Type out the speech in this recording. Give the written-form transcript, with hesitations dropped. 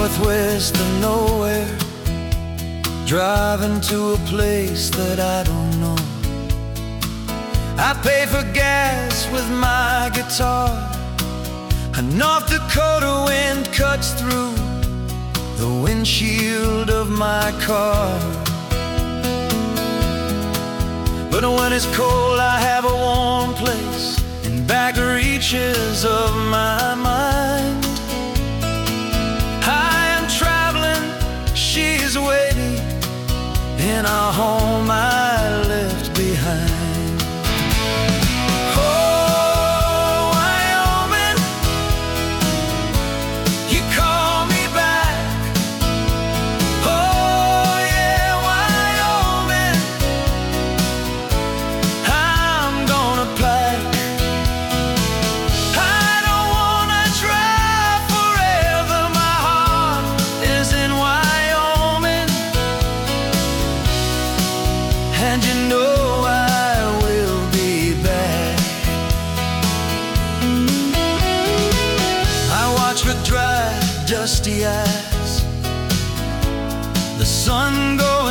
northwest of nowhere, driving to a place that I don't know. I pay for gas with my guitar, and North Dakota wind cuts through the windshield of my car. But when it's cold, I have a warm place in back reaches of my mind. I am traveling, she's waiting in a home I left behind. Oh, Wyoming, you call me back. Oh yeah, Wyoming, I'm gonna pack. I don't wanna drive forever, my heart is in Wyoming, and you know I will be back. I watch with dry, dusty eyes the sun go